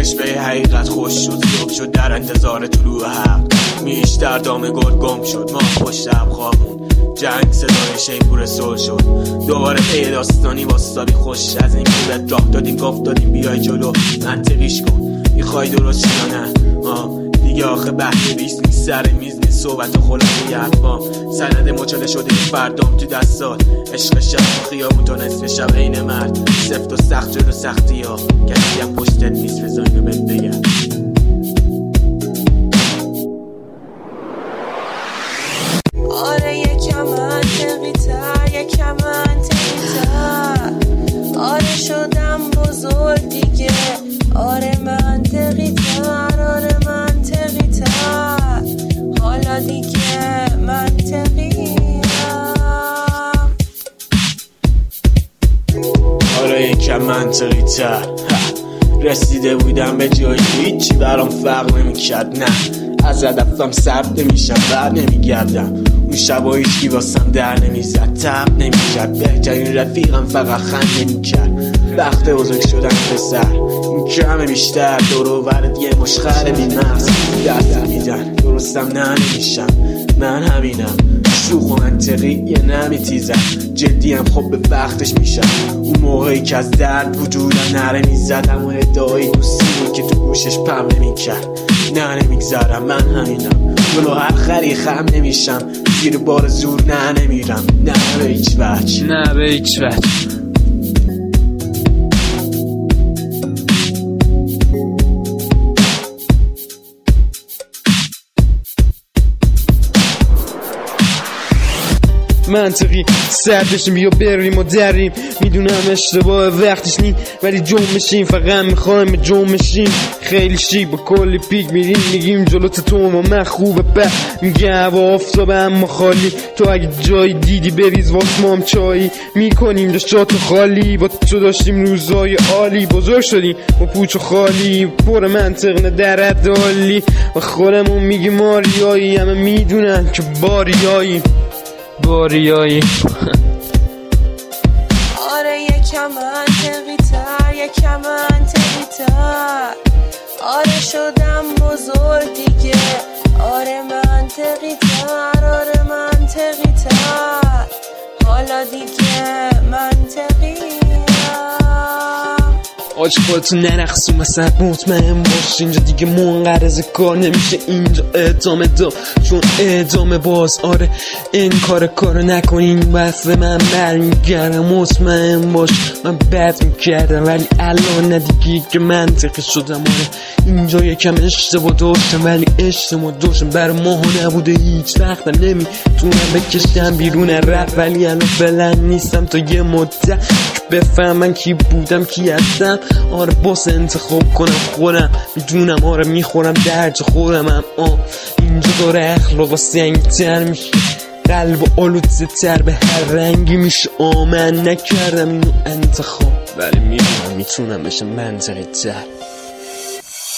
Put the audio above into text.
چشم به حقیقت خوش شد، صبح شد در انتظار طلوع حق. میش در دام گل گم شد، ما پشت شب خوابون. جنگ صدای شیپور سول شد، دوباره پی داستانی واسطابی خوش. از این کودت راه دادیم گفت دادیم بیای جلو، منطقیش کن میخوای درست یا نه. دیگه آخه بحث بیست نیست، سر میز نیست، صحبت و خلاصه حرفام. سند مچاله شده فردام تو دستات، عشق شب خیابون تا نصف شب عین مرد. سفت و سخت جلو سختی ها، کسی هم پشتت نیست رضا اینو بهت بگم. آره یکم منطقی تر، یکم منطقی تر. آره شدم بزرگ دیگه، آره منطقی تر، آره منطقی تر. حالا دیگه منطقی آره یکم منطقی تر. رسیده بودم به جایی هیچی برام فرق نمی‌کرد. نه از هدفم سرد نمیشم، بر نمیگردم. اون شبا هیچکی واسم در نمیزد، تب نمیکرد. بهترین رفیقم فقط خنده نمیکرد. وقت بزرگ شدن پسر، این کمه بیشتر. دور و برد یه مشخره بی‌مغز دست میدن. درستم نه نمیشم، من همینم. شوخ و منطقی یه نمیتیزم، جدیم خب به وقتش میشم. اون موقعی که از درد وجودم نره میزدم و ادعای دوستی رو که تو گوشش پم نمیکرد. نه نمیگذارم، من همینم. جلو هر خری خم نمیشم، زیر بار زور نه نمیرم. نه به هیچ وجه، نه به هیچ وجه. منطقی سردشیم بیا بریم و دریم. میدونم اشتباه وقتش نی، ولی جنبشیم فقط میخوایم جنبشیم. خیلی شیک با کلی پیک میریم، میگیم جلوت تو ما من خوبه. به میگه هوا آفتابه اما خالی. تو اگه جایی دیدی بریز واس ما هم چایی میکنیم داشتاتو خالی. با تو داشتیم روزای عالی، بزرگ شدیم با پوچ و خالی. پر منطق نه در عدالی و خودمون میگیم آریایی. همه میدونن که باریایی. آره یکم منطقی تر، یکم منطقی تر. آره شدم بزرگ دیگه، آره منطقی تر، آره منطقی تر. حالا دیگه منطقی آج خودتو نرخصون مثلا مطمئن باش. اینجا دیگه منقرض کار نمیشه، اینجا ادامه دا چون ادامه باز. آره این کارو نکنین بس من برمیگردم. مطمئن باش من بد میکردم ولی الان ندیگه که منطقی شدم. آره اینجا یکم اشتباه داشتم ولی اشتباه داشتم برای ماها نبوده. هیچ وقتم نمیتونم بکشم بیرون رفت، ولی الان فعلا نیستم تا یه مدت که بفهمن کی بودم کی هستم. آره باس انتخاب کنم خودم میدونم. آره میخورم درج خودم. اما اینجا داره اخلاق سنگتر میشه، قلب و آلوده تر به هر رنگی میشه. من نکردم اینو انتخاب ولی میدونم میتونم بشه منطقی تر.